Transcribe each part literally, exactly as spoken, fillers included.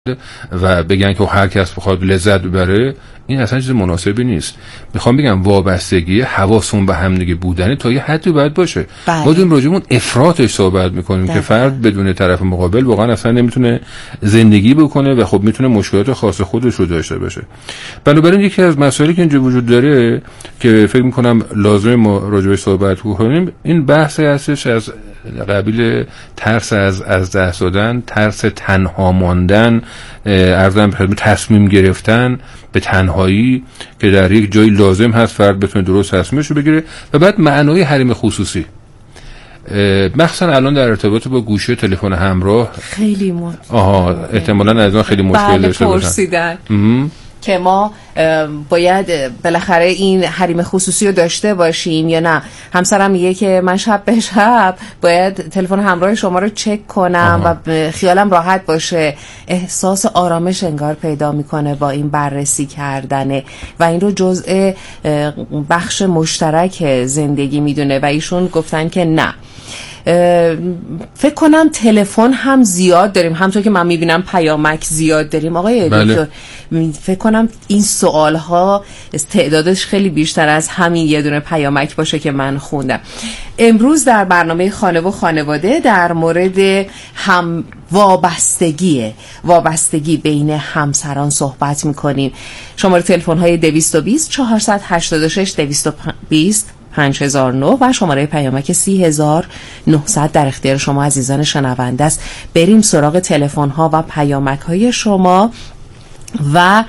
و بگن که هر کس بخواد لذت ببره، این اصلا چیز مناسبی نیست. میخوام بگم وابستگی حواسون به هم دیگه بودن تا یه حدی باید باشه. بله. ما داریم راجعمون افراطش صحبت میکنیم که فرد بدون طرف مقابل واقعا اصلا نمیتونه زندگی بکنه و خب میتونه مشکلات خاص خودش رو داشته باشه. بنابراین یکی از مسائلی که اینجا وجود داره که فکر میکنم لازمه ما راجعش صحبت بکنیم، این بحثی هستش از قبیل ترس از از دست دادن، ترس تنها ماندن، ارزم به تصمیم گرفتن به تنهایی که در یک جایی لازم هست فرد بتونه درست تصمیمش رو بگیره. و بعد معنای حریم خصوصی، مخصوصا الان در ارتباط با گوشی تلفن همراه خیلی مد آها احتمالاً از اون خیلی مشکل داشته باشن که ما باید بالاخره این حریم خصوصی رو داشته باشیم یا نه. همسرم میگه که من شب به شب باید تلفن همراه شما رو چک کنم آها. و خیالم راحت باشه. احساس آرامش انگار پیدا میکنه با این بررسی کردنه و این رو جزء بخش مشترک زندگی میدونه و ایشون گفتن که نه. فکر کنم تلفن هم زیاد داریم، همونطور که من میبینم پیامک زیاد داریم آقای دکتر. بله. فکر کنم این سوال ها تعدادش خیلی بیشتر از همین یه دونه پیامک باشه که من خوندم. امروز در برنامه خانه و خانواده در مورد هم وابستگی وابستگی بین همسران صحبت میکنیم. شماره تلفن های دویست و بیست چهارصد و هشتاد و شش دویست و بیست پنج هزار و نه و شماره پیامک سی هزار و نهصد در اختیار شما عزیزان شنونده است. بریم سراغ تلفن ها و پیامک های شما و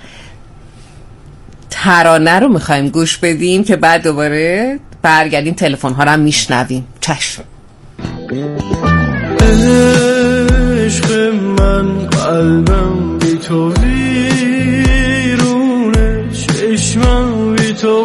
ترانه رو میخوایم گوش بدیم که بعد دوباره برگردیم تلفن ها رو هم میشنویم. چشم. عشق من قلبم بی تو ویرونه، چشمم بی تو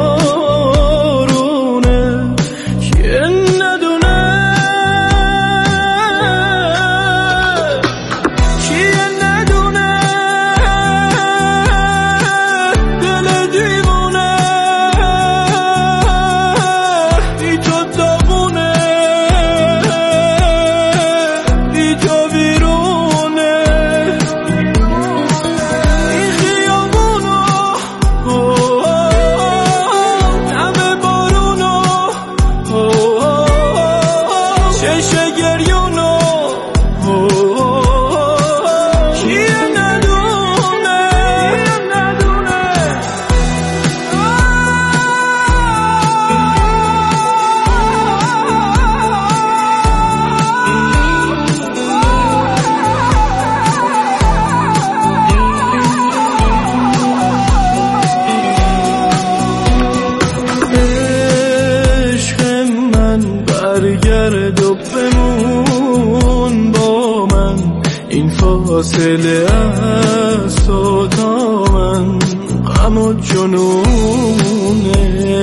فاصله از تو تا من غم و جنونه.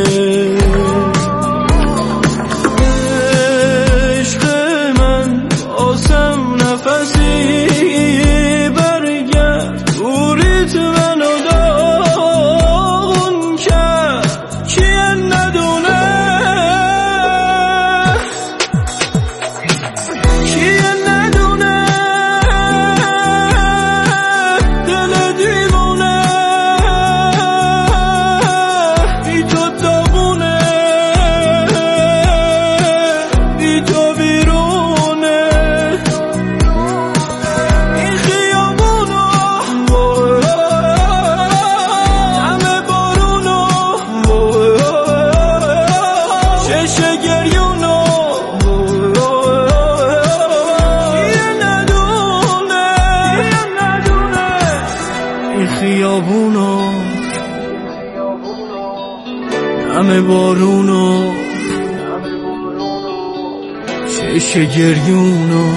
عشق من آسم نفسی برگرد دوریت منو داغون کرد، کیه ندونه کیه ندونه همه بارونو چشه گریونو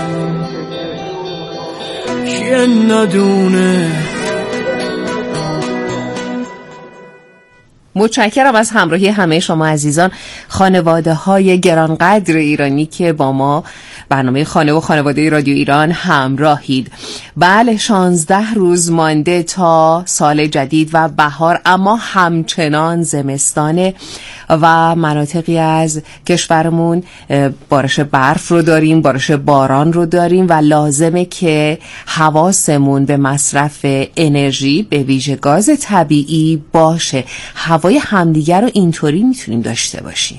کیه ندونه. متشکرم از همراهی همه شما عزیزان، خانواده های گرانقدر ایرانی که با ما برنامه خانه و خانواده رادیو ایران همراهید. بله، شانزده روز مانده تا سال جدید و بهار، اما همچنان زمستانه و مناطقی از کشورمون بارش برف رو داریم، بارش باران رو داریم و لازمه که حواسمون به مصرف انرژی به ویژه گاز طبیعی باشه. هوای همدیگر رو اینطوری میتونیم داشته باشیم.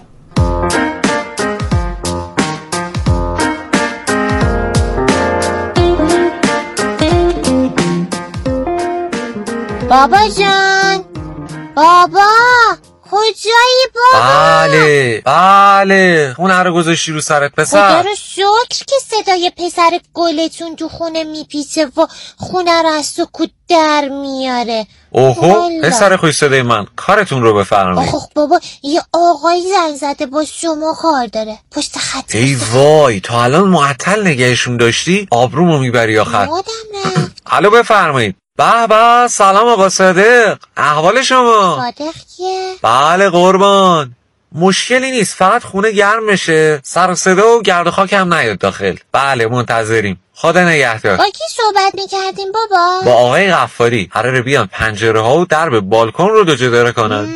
بابا جان، بابا کجایی بابا؟ بله بله، خونه رو گذاشتی رو سرت پسر؟ خدا رو شکر که صدای پسر گلتون تو خونه میپیچه و خونه رو از سکوت در میاره. اوهو پسر خوش صدای من، کارتون رو بفرمایید. آخ بابا، یه آقایی زنگ زده با شما کار داره پشت خط. ای وای، تا الان معطل نگهشون داشتی؟ آبرومو میبری آخر. یادم رفت. الو بفرمایید. به به، سلام آقا صادق، احوال شما؟ صادق کیه؟ بله قربان، مشکلی نیست، فقط خونه گرم میشه، سر و صدا و گرد و خاک هم نیاد داخل. بله منتظریم، خدا نگهدار. با کی صحبت میکردیم بابا؟ با آقای غفاری، قراره بیان پنجره ها و درب بالکن رو دو جداره کنن.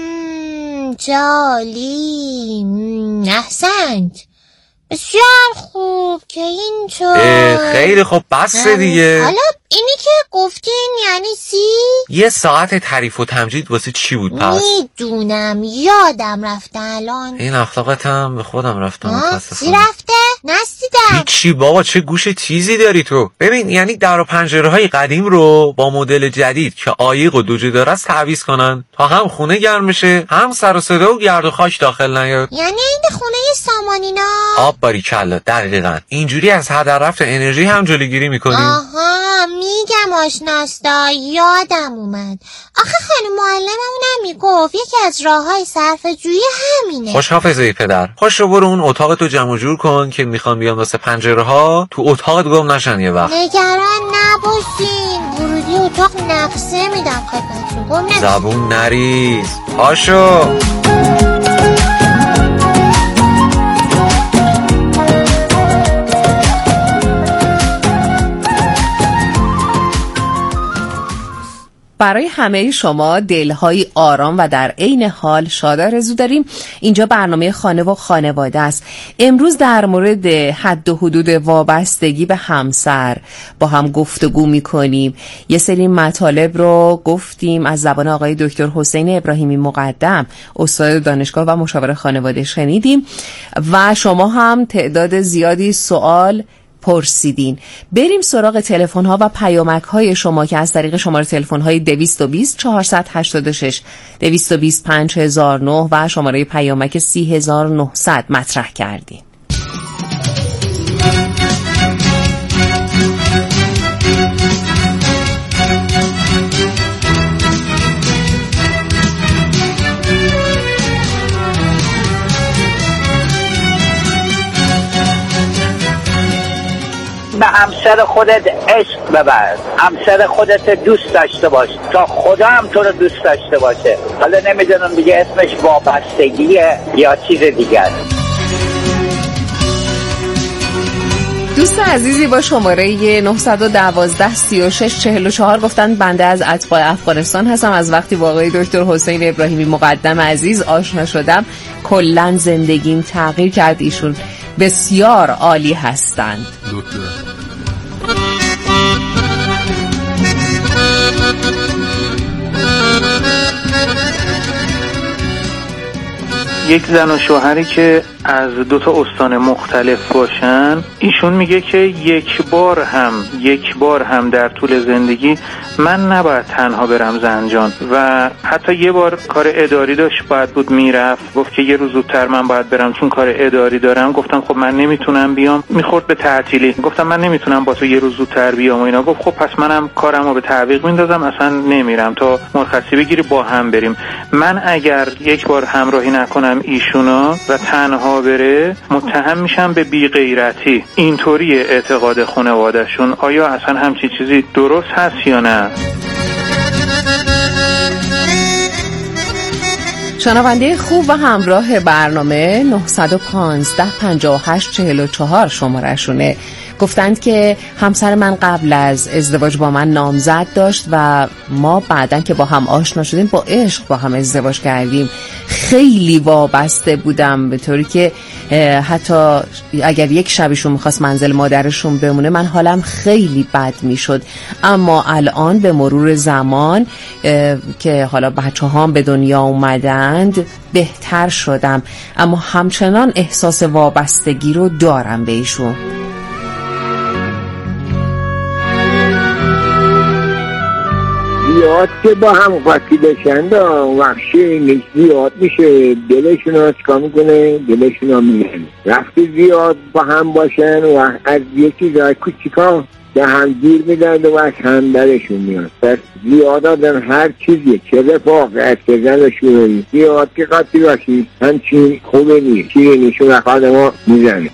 جالی، احسنت، بسیار خوب که اینطور. خیلی خوب، بس دیگه. حالا اینی که گفتین یعنی چی؟ یه ساعت تعریف و تمجید واسه چی بود پس؟ میدونم، یادم رفته الان. این اخلاقتم به خودم رفتم متاسفانه. چی رفته؟ نستیدم. چی بابا، چه گوش تیزی داری تو. ببین، یعنی در و پنجره های قدیم رو با مدل جدید که عایق و دوجه داره است تعویض کنن تا هم خونه گرم بشه، هم سر و صدا و گرد و خاک داخل نیاد. یعنی این خونه سامانینا. آب باریکلا، دقیقاً. اینجوری از هدر رفت انرژی هم جلوگیری میکنیم. آها، میگم آشناستا، یادم اومد. آخه خانم معلممونم میگفت یکی از راههای صرفه‌جویی همینه. خوش حافظه پدر. خوش رو برو اون اتاقتو جمع جور کن که میخوام بیام واسه پنجره ها تو اتاقت گم نشن یه وقت. نگران نباشین، ورودی اتاق نقصه میدم خدمتتون، گم نشین. زبون نریز. پاشو. برای همه شما دلهای آرام و در عین حال شاد آرزو داریم. اینجا برنامه خانه و خانواده است. امروز در مورد حد و حدود وابستگی به همسر با هم گفتگو میکنیم. یه سری مطالب رو گفتیم از زبان آقای دکتر حسین ابراهیمی مقدم، استاد دانشگاه و مشاور خانواده شنیدیم و شما هم تعداد زیادی سوال پرسیدین. بریم سراغ تلفن ها و پیامک های شما که از طریق شماره تلفن های دویست و بیست چهارصد و هشتاد و شش دویست و بیست پنج هزار و نه و شماره پیامک سی هزار و نهصد مطرح کردین. به همسر خودت عشق ببر، همسر خودت دوست داشته باش تا خدا هم تو رو دوست داشته باشه. حالا نمیدونم دیگه اسمش وابستگیه یا چیز دیگر. دوست عزیزی با شماره نه یک دو سی و شش چهل و چهار گفتن بنده از اتباع افغانستان هستم. از وقتی با آقای دکتر حسین ابراهیمی مقدم عزیز آشنا شدم کلاً زندگیم تغییر کرد. ایشون بسیار عالی هستند. دکتر یک زن و شوهری که از دو تا استان مختلف باشن، ایشون میگه که یک بار هم یک بار هم در طول زندگی من نباید تنها برم زنجان و حتی یه بار کار اداری داشت باید بود میرفت، گفت که یه روز زودتر من باید برم چون کار اداری دارم. گفتم خب من نمیتونم بیام، میخورد به تعطیلی. گفتم من نمیتونم با تو یه روز زودتر بیام و اینا. گفت خب پس منم کارمو به تعویق میندازم، اصلا نمیرم تا مرخصی بگیری با هم بریم. من اگر یک بار همراهی نکنم ایشونا و تنها بره متهم میشم به بی غیرتی. اینطوری اعتقاد خانواده‌شون. آیا اصلا همچین چیزی درست هست یا نه؟ شنونده خوب و همراه برنامه نه یک پنج پنجاه و هشت چهل و چهار شماره‌شونه گفتند که همسر من قبل از ازدواج با من نامزد داشت و ما بعدن که با هم آشنا شدیم با عشق با هم ازدواج کردیم. خیلی وابسته بودم به طوری که حتی اگر یک شبشون میخواست منزل مادرشون بمونه من حالم خیلی بد میشد. اما الان به مرور زمان که حالا بچه هام به دنیا اومدند بهتر شدم، اما همچنان احساس وابستگی رو دارم به ایشون. زیاد که با هم وقتی بشند وحشی نیست زیاد میشه، دلشون رو اسکا میکنه، دلشون رو میزنه. وقتی زیاد با هم باشن و از یکی جای کوچیکا به هم گیر میدن و از هم درشون میاد. پس زیاد آدم هر چیزی چه رفاقت چه زن شوهری زیاد که قطعی باشی همچین خوبه نیست، چیه نیشون و خواهد ما میزنه.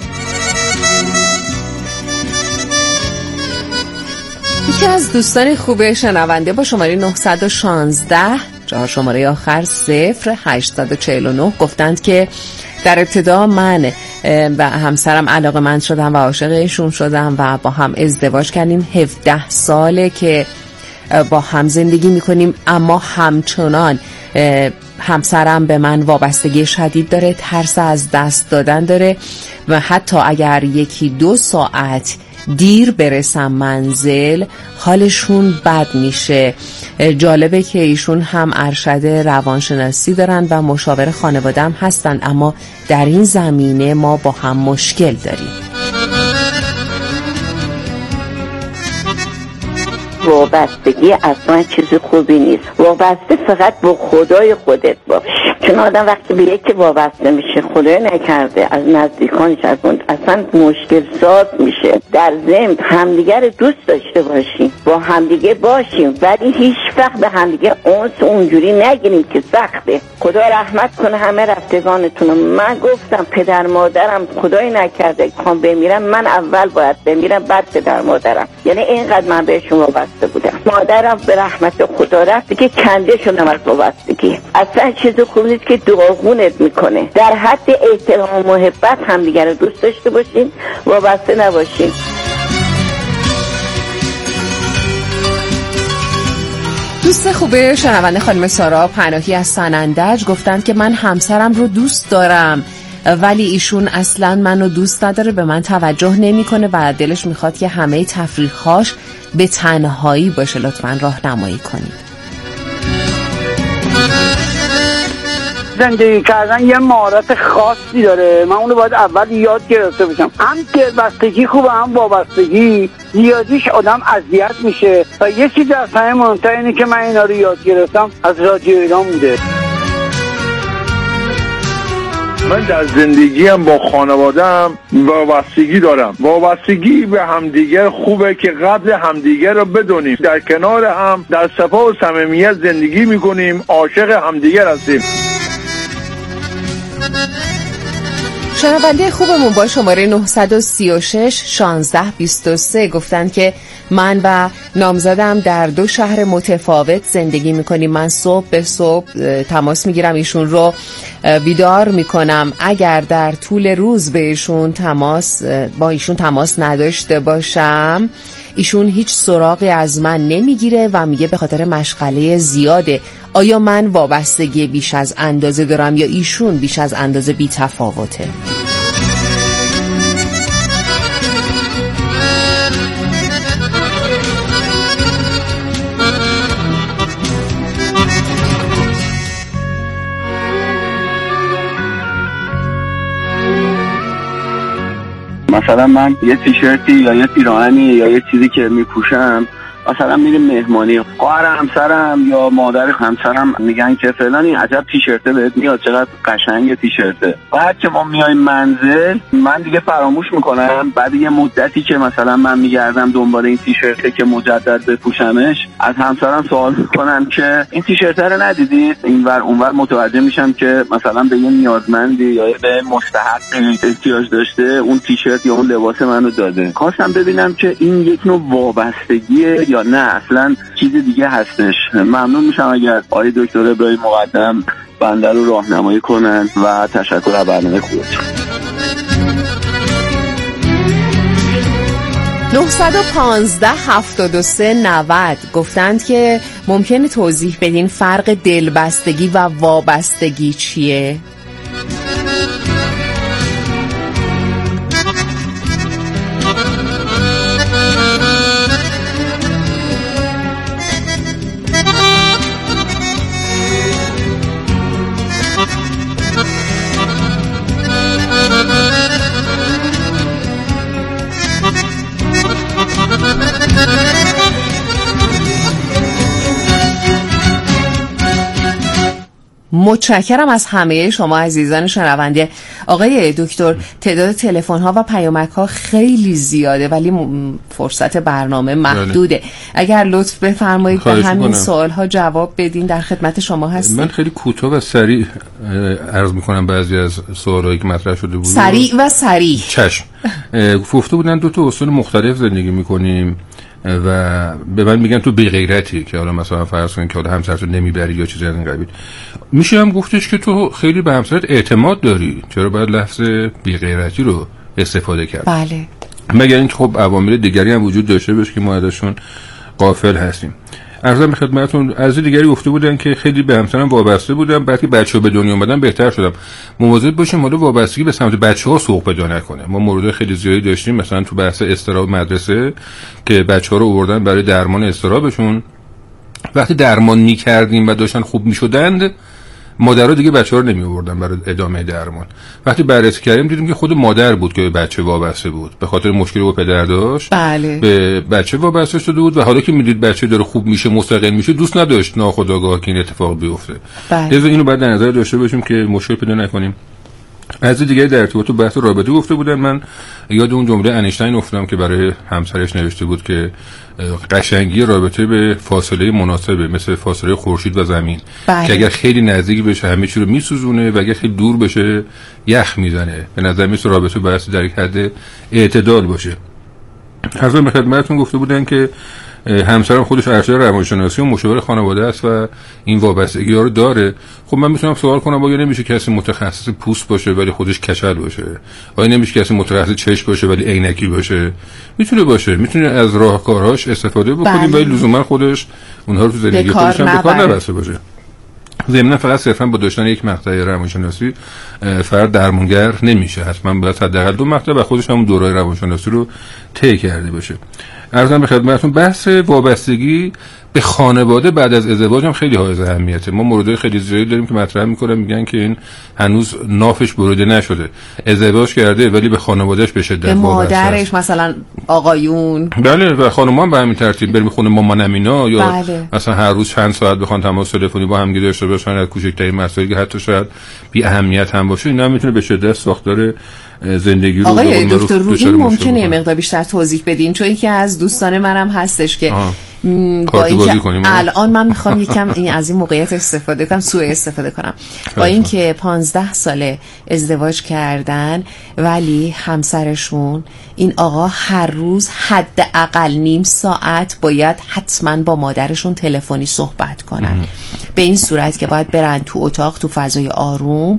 یکی از دوستان خوب شنونده با شماره نه یک شش چهار شماره آخر صفر هشت چهار نه گفتند که در ابتدا من و همسرم علاقه‌مند شدم و عاشق ایشون شدم و با هم ازدواج کردیم. هفده ساله که با هم زندگی میکنیم، اما همچنان همسرم به من وابستگی شدید داره، ترس از دست دادن داره و حتی اگر یکی دو ساعت دیر برسم منزل حالشون بد میشه. جالبه که ایشون هم ارشد روانشناسی دارن و مشاور خانواده هم هستن، اما در این زمینه ما با هم مشکل داریم. وابستگی اصلا چیز خوبی نیست. وابسته فقط با خدای خودت باش، چون آدم وقتی به یکی وابسته میشه خدای نکرده از نزدیکانش از اون اصلا مشکل ساز میشه. در ضمن همدیگه رو دوست داشته باشیم، با همدیگه باشیم، ولی هیچ وقت به همدیگه اونس اونجوری نگیریم که سخته. خدا رحمت کنه همه رفتگانتون. من گفتم پدر مادرم خدای نکرده خوام بمیرم، من اول باید بمیرم بعد پدر مادرم، یعنی اینقدر من بهشون وابسته بودم. مادرم به رحمت خدا رفت که کنده شدم از وابستگی. اصلا چیز خوب نیست که دعاغونت میکنه. در حد احترام و محبت همدیگه رو دوست داشته باشین، وابسته نباشین. دوست خوبه شنونده خانم سارا پناهی از سنندج گفتند که من همسرم رو دوست دارم ولی ایشون اصلا منو دوست نداره، به من توجه نمیکنه و دلش میخواد که همه تفریحاش به تنهایی باشه. لطفاً راهنمایی کنید. زندگی کردن یه مهارت خاصی داره، من اونو باید اول یاد گرفته باشم. هم دلبستگی خوبه هم وابستگی، زیادیش آدم اذیت میشه. و یه چیز از همه مهمتر اینه که من اینا رو یاد گرفتم از رادیو ایران بوده. من در زندگیم با خانواده‌ام وابستگی دارم. وابستگی به همدیگر خوبه که قدر همدیگر رو بدونیم، در کنار هم در صفا و صمیمیت زندگی میکنیم، عاشق همدیگر هستیم. شنونده خوبمون با شماره نه سه شش شانزده بیست و سه گفتن که من و نامزدم در دو شهر متفاوت زندگی میکنیم. من صبح به صبح تماس میگیرم، ایشون رو بیدار میکنم. اگر در طول روز به ایشون تماس با ایشون تماس نداشته باشم ایشون هیچ سراغی از من نمیگیره و میگه به خاطر مشغله زیاده. آیا من وابستگی بیش از اندازه دارم یا ایشون بیش از اندازه بی تفاوته؟ مثلا من یه تیشرتی یا یه پیراهنی یا یه چیزی که میپوشم، مثلا میریم مهمانی، خواهر همسرم یا مادر همسرم میگن که فلانی عجب تیشرته بهت میاد، چقدر قشنگ تیشرته. بعد که ما میایم منزل من دیگه فراموش میکنم. بعد یه مدتی که مثلا من میگردم دنبال این تیشرته که مجدد بپوشمش، از همسرم سوال میکنم که این تیشرته رو ندیدید؟ اینور اونور متوجه میشم که مثلا به یه نیازمندی یا به مستحق احتیاج داشته اون تیشرت یا اون لباس منو داده. خواستم ببینم که این یک نوع وابستگیه یا نه اصلا چیز دیگه هستش. ممنون میشم اگر آقای دکتر ابراهیم مقدم بنده رو راهنمایی کنن و تشکر از برنامه خوبتون. نه یک پنج هفتاد و سه نود گفتند که ممکنه توضیح بدین فرق دلبستگی و وابستگی چیه؟ متشکرم از همه شما عزیزان شنونده. آقای دکتر، تعداد تلفن ها و پیامک ها خیلی زیاده ولی فرصت برنامه محدوده. اگر لطف بفرمایید به همین سوال ها جواب بدین. در خدمت شما هستیم. من خیلی کوتاه و سریع عرض میکنم بعضی از سوالایی که مطرح شده بود. سریع و سریع. چشم. گفته بودن دو تا اصول مختلف زندگی میکنیم و به من میگن تو بی غیرتی، که حالا مثلا فرض کن که حالا همسرتو نمیبری یا چیزی از این قبیل. میشه هم گفتش که تو خیلی به همسرت اعتماد داری، چرا باید لفظ بی غیرتی رو استفاده کرد؟ بله. مگر اینکه خب عوامل دیگری هم وجود داشته باشه که ما ازشون غافل هستیم. عرضم به خدمتتون از دیگری گفته بودن که خیلی به همسرم وابسته بودم، بعد که بچه‌ها به دنیا اومدن بهتر شدم. مواظب باشیم حالا وابستگی به سمت بچه‌ها سوق پیدا نکنه. ما موردهای خیلی زیادی داشتیم، مثلا تو بحث اضطراب مدرسه که بچه‌ها رو آوردن برای درمان اضطرابشون. وقتی درمان می‌کردیم و داشتن خوب می‌شدند، مادرها دیگه بچه‌ها رو نمی‌آوردن برای ادامه درمان. وقتی بررسی کردیم دیدیم که خود مادر بود که به بچه وابسته بود، به خاطر مشکلی با پدر داشت. بله. به بچه وابسته شده بود و حالا که میدید بچه داره خوب میشه، مستقل میشه، دوست نداشت ناخودآگاه که این اتفاق بیفته. بله. لذا اینو باید در نظر داشته باشیم که مشکل پیدا نکنیم. از دیگه در ارتباط با بحث رابطه گفته بودن، من یاد اون جمله انیشتین افتادم که برای همسرش نوشته بود که قشنگی رابطه به فاصله مناسبه، مثل فاصله خورشید و زمین. بله. که اگر خیلی نزدیک بشه همه چی رو میسوزونه و اگر خیلی دور بشه یخ میزنه. به نظر میاد رابطه باید در یک حد اعتدال باشه. حضرت به خدمتتون گفته بودن که همسرم خودش ارشد روانشناسی و مشاور خانواده است و این وابستگی ها رو داره. خب من میتونم سوال کنم آیا نمیشه کسی متخصص پوست باشه ولی خودش کچل باشه؟ آیا نمیشه کسی متخصص چشم باشه ولی عینکی باشه؟ میتونه باشه، میتونه از راهکارهاش استفاده بکنیم ولی لزوما خودش اونها رو تو زندگی خودش هم به کار نبسته باشه. ضمن فقط صرفا با داشتن یک مقطع روانشناسی فرد درمانگر نمیشه، حتما باید حداقل دو مقطع و خودش هم دورای روانشناسی رو طی کرده باشه. عرضم به خدمتتون بحث وابستگی به خانواده بعد از ازدواج هم خیلی حائز اهمیته. ما موردهای خیلی زیادی داریم که مطرح میکنن، میگن که این هنوز نافش بریده نشده، ازدواج کرده ولی به خانوادهش به شدت وابسته، به مادرش مثلا آقایون. بله، و خانم‌ها به همین ترتیب بریم خونه مامانم اینا، یا بله. مثلا هر روز چند ساعت بخوان تماس تلفنی با هم دیگه داشته باشن از کوچکترین مسائلی که حتی شاید بی اهمیت هم باشه، اینا میتونه به شدت ساختار زندگی رو. آقای دکتر رو این ممکنه یه مقدار بیشتر توضیح بدین، چون یکی از دوستان منم هستش که با اینکه الان من میخوام یکم این از این موقعیت استفاده کنم، سوء استفاده کنم، با اینکه پانزده ساله ازدواج کردن ولی همسرشون این آقا هر روز حداقل نیم ساعت باید حتما با مادرشون تلفنی صحبت کنن، به این صورت که باید برن تو اتاق تو فضای آروم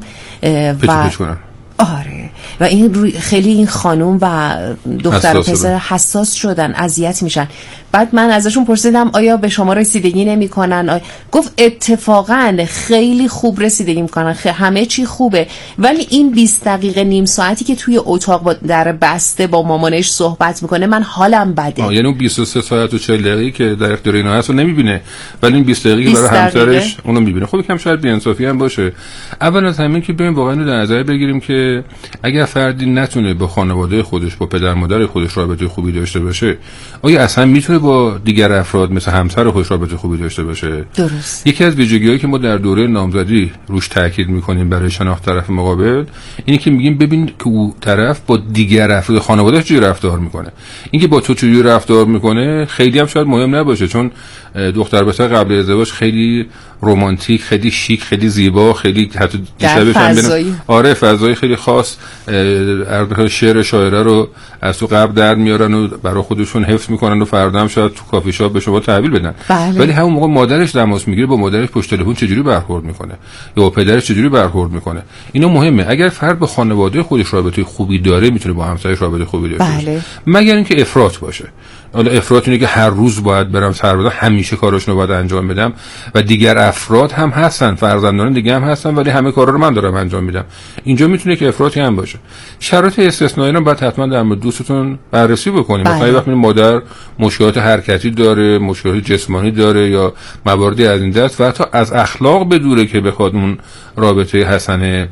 و آره و این خیلی این خانم و دختر و پسر حساس شدن، اذیت میشن. بعد من ازشون پرسیدم آیا به شما رسیدگی نمیکنن؟ آیا... گفت اتفاقا خیلی خوب رسیدگی میکنن، خ... همه چی خوبه، ولی این بیست دقیقه نیم ساعتی که توی اتاق با در بسته با مامانش صحبت میکنه من حالم بده. آه یعنی اون بیست و سه ساعت و چهل دقیقه‌ای که در اختیار اینا هست رو نمیبینه، ولی این بیست دقیقه برای همسرش اونو میبینه. خب یکم شاید بی‌انصافی هم باشه. اول از همه که ببین واقعا رو در نظر بگیریم که اگر فردی نتونه با خانواده خودش با پدر مادر خودش رابطه خوبی داشته باشه، آیا اصلا میتونه با دیگر افراد مثل همسر خودش رابطه خوبی داشته باشه؟ درست. یکی از ویژگی‌هایی که ما در دوره نامزدی روش تاکید می‌کنیم برای شناخت طرف مقابل اینه که میگیم ببین که او طرف با دیگر افراد خانواده‌اش چجوری رفتار میکنه. اینکه با تو چجوری رفتار میکنه خیلی هم شاید مهم نباشه، چون دختر پسر قبل ازدواج خیلی رمانتیک، خیلی شیک، خیلی زیبا، خیلی حتی دیشبش هم آره فضای خیلی خاص شعر شاعره رو از تو قبل در میارن و برای خودشون حفظ میکنن و فردا هم شاید تو کافی شاپ به شما تحویل بدن. بله. ولی همون موقع مادرش تماس میگیره با مادرش پشت تلفن چجوری برخورد میکنه یا با پدرش چجوری برخورد میکنه، اینا مهمه. اگر فرد با خانواده خودش رابطه خوبی داره میتونه با همسرش رابطه خوبی داشته باشه. بله. مگر اینکه افراط باشه. حالا افراط اینه که هر روز باید برم سربازا، همیشه کاراشونو باید انجام بدم و دیگر افراد هم هستن، فرزندان دیگه هم هستن ولی همه کارا رو من دارم انجام میدم. اینجا میتونه که افراطی هم باشه. شرایط استثنایی رو باید حتما در مورد دوستتون بررسی بکنیم. مثلا وقتی مادر مشکلات حرکتی داره، مشکلات جسمانی داره یا مواردی از این دست و حتی از اخلاق بدوره که بخواد اون رابطه حسنه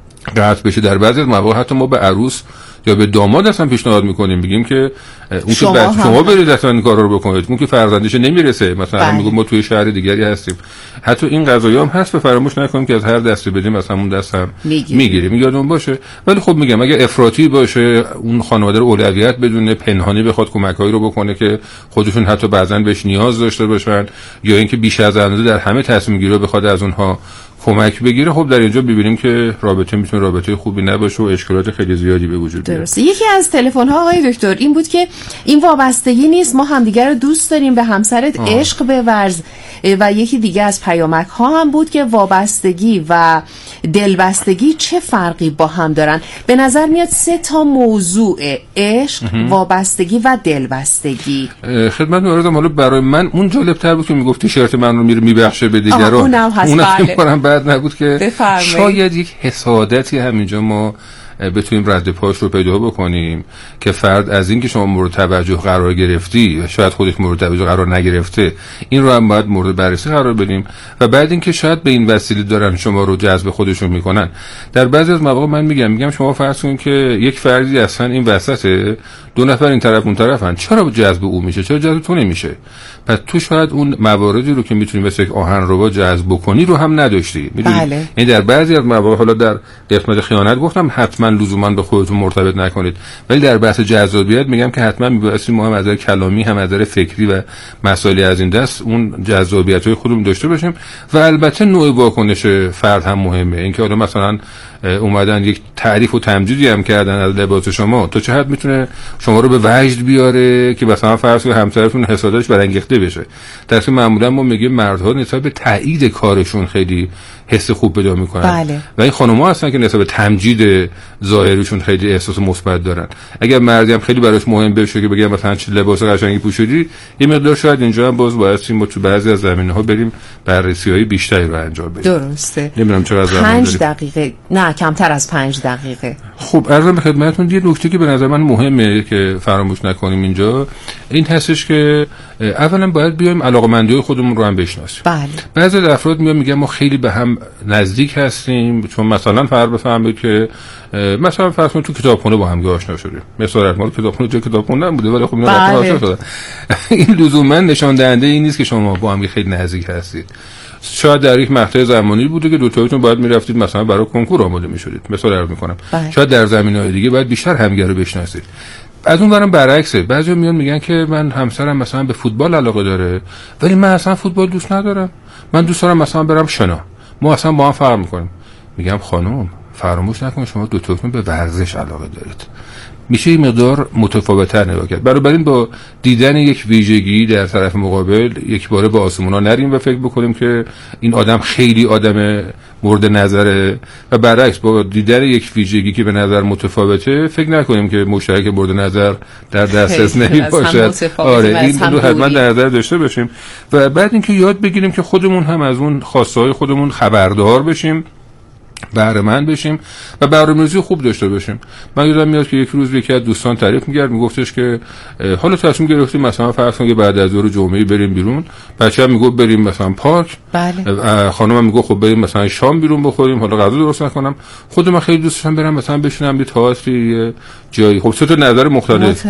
قطع بشه، در بعضی از مواقع حتی ما به عروس یا به داماد اصلا پیشنهاد میکنیم، بگیم که اون شما, که شما برید اصلا این کارا رو بکنید، اون که فرزندش نمیرسه، مثلا میگم ما توی شهر دیگری هستیم. حتی این قضایی هم هست، به فراموش نکنیم که از هر دستی بدیم از همون دست هم میگیریم، یادمون باشه. ولی خب میگم اگه افراطی باشه، اون خانواده رو اولویت بدونه، پنهانی بخواد کمکایی رو بکنه که خودشون حتی بعضا بهش نیاز داشته باشن، یا اینکه بیش از اندازه در همه تصمیم گیری بخواد از اونها کمک بگیره، خب در اینجا ببینیم که رابطه میتونه رابطه خوبی نباشه و اشکالات خیلی زیادی به وجود بیاد. درسته. یکی از تلفن ها آقای دکتر این بود که این وابستگی نیست، ما همدیگر رو دوست داریم، به همسرت آه. عشق بورز. و یکی دیگه از پیامک ها هم بود که وابستگی و دلبستگی چه فرقی با هم دارن. به نظر میاد سه تا موضوع: عشق، وابستگی و دلبستگی. خدمت عرضم، حالا برای من اون جالب تر بود که میگفت تیشرت من رو میره میبخشه به دیگران. اونم هست. اونم بعد نبود که بفرمایی. شاید یک حسادتی همینجا ما بتونیم رد پاش رو پیدا بکنیم که فرد از این که شما مورد توجه قرار گرفتی و شاید خودش مورد توجه قرار نگرفته، این رو هم باید مورد بررسی قرار بدیم و بعد اینکه شاید به این وسیله دارن شما رو جذب خودشون میکنن. در بعضی از مواقع من میگم میگم شما فرض کنید که یک فردی اصلا این وسطه، دو نفر این طرف اون طرفن، چرا جذب او میشه، چرا جذب تو نمیشه؟ پس تو شاید اون مواردی رو که میتونی مثل یک آهنربا جذب بکنی رو هم نداشتی. میدونی بله. این در بعضی از مواقع، حالا در قسمت خیانت گفتم حتما لزوما به خودتون مرتبط نکنید، ولی در بحث جذابیت میگم که حتما میبایستی ما هم از نظر کلامی هم از نظر فکری و مسائلی از این دست اون جذابیت‌های خودمون داشته باشیم. و البته نوع واکنش فرد هم مهمه. اینکه حالا مثلا اومدن یک تعریف و تمجیدی هم کردن از لباس شما، تا چه حد میتونه شما رو به وجد بیاره که مثلا فرض کنید همسرتون حسادتش برانگیخته بشه. در اصل معمولا ما میگیم مردها نسبت به تایید کارشون خیلی حس خوب پیدا میکنن. بله. و این خانم‌ها هستن که نسبت به تمجید ظاهریشون خیلی احساس مثبت دارن. اگر مردی هم خیلی براش مهم بشه که بگه مثلا چه لباس قشنگی پوشیدی، این مقدار شاید اینجا هم باز باید ما تو بعضی از زمینه‌ها بریم بررسی‌های بیشتری رو انجام بدیم. درسته. نمیدونم چقدر زمان پنج دقیقه، نه کمتر از پنج دقیقه. خب عرضم به خدمتتون یه نکته که به نظر من مهمه که فراموش نکنیم اینجا، این هستش که اولا باید بیایم علاقه‌مندی خودمون رو هم بشناسیم. بله. بعضی از افراد میان میگن ما خیلی به هم نزدیک هستیم، چون مثلا فرض بفرمایید که مثلا فرض کنید تو کتابخونه با هم آشنا شدیم. مثلا ما کتابخونه جای کتابخونه نبوده ولی خب اینا رفتن آشنا شدن. این لزوما نشان دهنده این نیست که شما با هم خیلی نزدیک هستید. شاید در یک مقطع زمانی بوده که دو تایتون باید میرفتید مثلا برای کنکور آماده میشدید، مثلا عرض میکنم. شاید در زمینه‌های دیگه باید بیشتر همدیگه رو بشناسید. از اون برم برعکسه، بعضیا میان میگن که من همسرم مثلا به فوتبال علاقه داره ولی من اصلا فوتبال دوست ندارم، من دوست دارم مثلا برم شنا، ما اصلا با هم فرق میکنیم. میگم خانم فراموش نکنید شما دو تایتون به ورزش علاقه دارید، میشه این مقدار متفاوت‌تر نگاه کرد. بنابراین با دیدن یک ویژگی در طرف مقابل یک باره با آسمونا نریم و فکر بکنیم که این آدم خیلی آدم مورد نظره و برعکس با دیدن یک ویژگی که به نظر متفاوته فکر نکنیم که مشترک مورد نظر در دسترس نمیباشد. آره این رو حتما در نظر داشته باشیم و بعد اینکه یاد بگیریم که خودمون هم از اون خواسته‌های خودمون خبردار بشیم، بهره‌مند بشیم و برنامه‌ریزی خوب داشته باشیم. من یادم میاد که یک روز یکی از دوستان تعریف می‌کرد، میگفتش که حالا تصمیم گرفتیم مثلا فرض کنید بعد از ظهر جمعه بریم بیرون، بچه‌م میگفت بریم مثلا پارک، بله. خانمم میگفت خب بریم مثلا شام بیرون بخوریم، حالا غذا درست نکنم. خود من خیلی دوست داشتم برم مثلا بشینم یه تئاتری جایی. خب سه تا نظر مختلف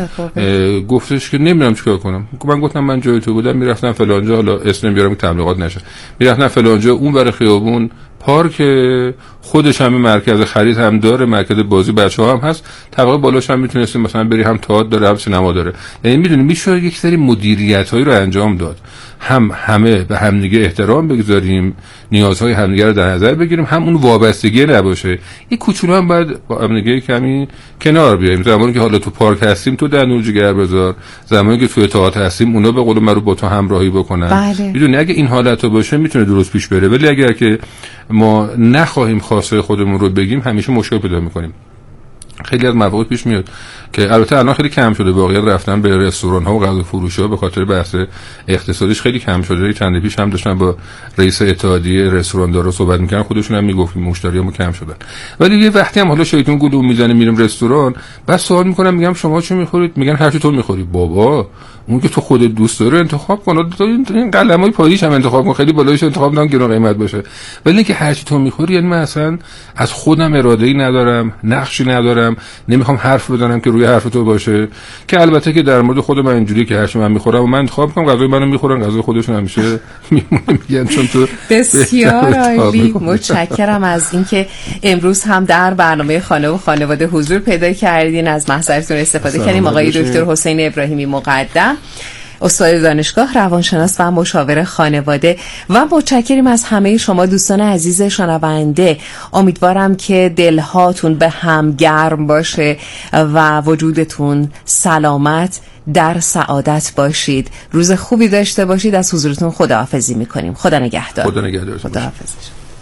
گفتش که نمیدونم چیکار کنم. من گفتم من جای تو بودم میرفتم فلان جا، حالا اسم نمیارم که تبلیغات نشه، میرفتم فلان جا اون ور خیابون پارک خودش هم مرکز خرید هم داره، مرکز بازی بچه‌ها هم هست، طبقه بالاش هم میتونستیم مثلا بری، هم تئاتر داره هم سینما داره. یعنی میدونی میشه یک سری مدیریت‌هایی رو انجام داد، هم همه به همدیگه احترام بگذاریم، نیازهای همدیگه رو در نظر بگیریم، هم اون وابستگی نباشه. این کوچولو هم باید با همدیگه کمی کنار بیایم. زمانی که حالا تو پارک هستیم تو دندون جگر بذار، زمانی که تو تئاتر هستیم اونا به قول معروف با تو همراهی بکنن. میدونی اگه این حالت باشه میتونه درست پیش بره، ولی اگر که ما نخواهیم خواسته خودمون رو بگیم همیشه مشکل پیدا میکنیم. خیلی از مواقع پیش میاد که البته الان خیلی کم شده، واقعیت رفتن به رستوران ها و غذا فروش ها به خاطر بحث اقتصادیش خیلی کم شده. چند پیش هم داشتن با رئیس اتحادیه رستوران دارا صحبت میکردن، خودشون هم میگفت مشتریامو کم شدن. ولی یه وقتی هم حالا شیطون گلو میزنه میریم رستوران، بعد سوال میکنم میگم شما چی میخورید؟ میگن هر چی تو میخوری. بابا اون که تو خودت دوست داره انتخاب کن، تو این قلمای پاییش هم انتخاب کن، خیلی بالایش انتخاب نکن گرون قیمت باشه. ولی اینکه هر چی تو میخوری، یعنی من اصلا از خودم اراده‌ای ندارم، نقشی ندارم، نمیخوام حرف بزنم که روی حرف تو باشه. که البته که در مورد خود من اینجوری که هر چی من میخورم و من انتخاب کنم، غذای منو میخورن، غذای خودشون همیشه میمونه، میگن چون تو بسیار عالی. متشکرم از اینکه امروز هم در برنامه خانه و خانواده حضور پیدا کردین، از محضرتون استفاده کردیم. آقای دکتر حسین ابراهیمی مقدم، استاد دانشگاه، روانشناس و مشاور خانواده، و متشکریم از همه شما دوستان عزیز شنونده. امیدوارم که دلهاتون به هم گرم باشه و وجودتون سلامت، در سعادت باشید. روز خوبی داشته باشید. از حضورتون خداحافظی میکنیم. خدا نگهدار. خدا نگهدار. خداحافظ.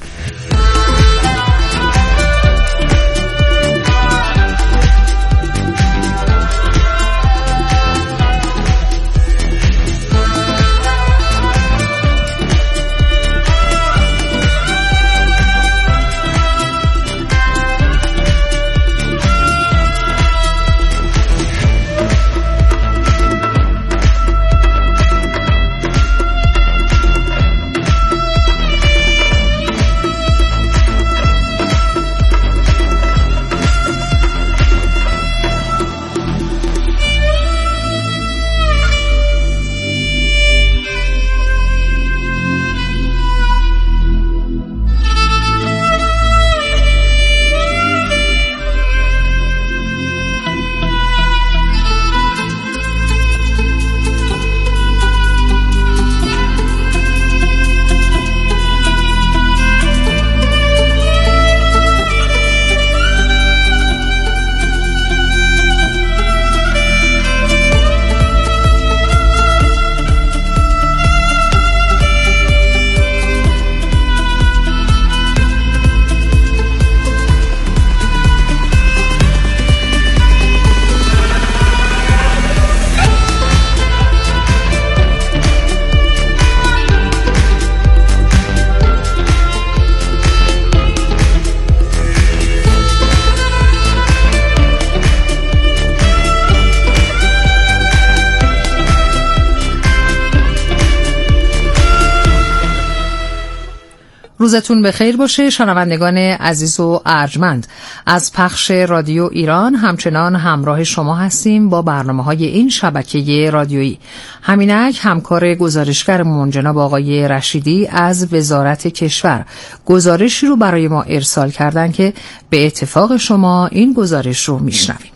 روزتون بخیر باشه شنوندگان عزیز و ارجمند. از پخش رادیو ایران همچنان همراه شما هستیم با برنامه‌های این شبکه رادیویی. همینک همکار گزارشگرمون جناب آقای رشیدی از وزارت کشور گزارشی رو برای ما ارسال کردن که به اتفاق شما این گزارش رو میشنویم.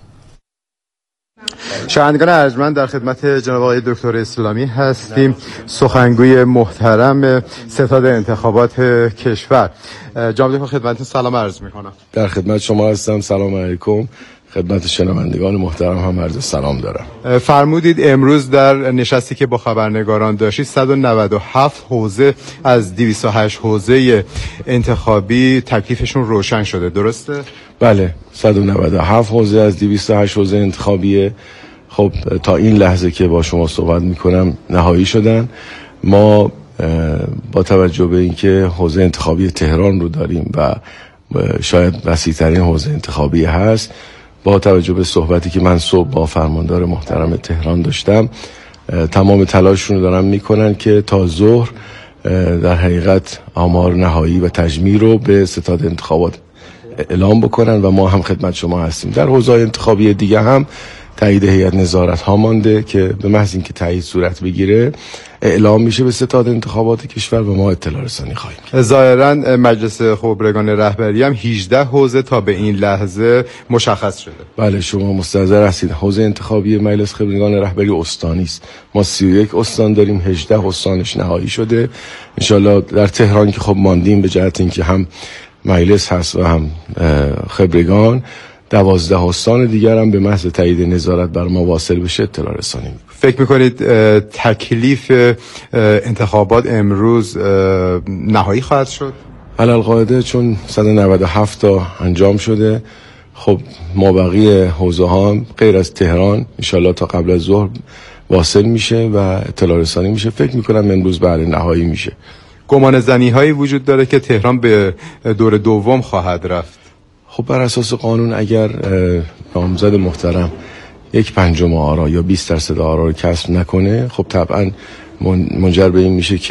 شنوندگان ارجمند، در خدمت جناب آقای دکتر اسلامی هستیم، سخنگوی محترم ستاد انتخابات کشور. جناب دکتر خدمتتون سلام عرض میکنم. در خدمت شما هستم. سلام علیکم. خدمت شنوندگان محترم هم عرض سلام دارم. فرمودید امروز در نشستی که با خبرنگاران داشتید صد و نود و هفت حوزه از دویست و هشت حوزه انتخابی تکلیفشون روشن شده، درسته؟ بله، صد و نود و هفت حوزه از دویست و هشت حوزه انتخابیه. خب تا این لحظه که با شما صحبت میکنم نهایی شدن. ما با توجه به اینکه حوزه انتخابی تهران رو داریم و شاید وسیع‌ترین حوزه انتخابی هست، با توجه به صحبتی که من صبح با فرماندار محترم تهران داشتم، تمام تلاششون رو دارن میکنن که تا ظهر در حقیقت آمار نهایی و تجمیع رو به ستاد انتخابات اعلام بکنن و ما هم خدمت شما هستیم. در حوزه انتخابی دیگه هم تایید هیئت نظارت ها مانده که به محض اینکه تایید صورت بگیره اعلام میشه به ستاد انتخابات کشور و ما اطلاع رسانی خواهیم کرد. ظاهرا مجلس خبرگان رهبری هم هجده حوزه تا به این لحظه مشخص شده. بله شما مستحضر هستید. حوزه انتخابی مجلس خبرگان رهبری استانی است. ما سی و یک استان داریم، هجده استانش نهایی شده. انشالله در تهران که خب ماندیم به جهت اینکه هم مجلس هست و هم خبرگان، دوازده استان دیگر هم به محض تایید نظارت بر ما واصل بشه اطلاع رسانی می‌کنیم. فکر میکنید تکلیف انتخابات امروز نهایی خواهد شد؟ علالقاعده چون صد و نود و هفت تا انجام شده، خب ما بقیه حوزه ها هم غیر از تهران انشالله تا قبل از ظهر واصل میشه و اطلاع رسانی میشه. فکر میکنم امروز بله نهایی میشه. گمان زنی هایی وجود داره که تهران به دور دوم خواهد رفت. خب بر اساس قانون اگر نامزد محترم یک پنجم آرا یا بیست درصد آرا رو کسب نکنه، خب طبعا منجر به این میشه که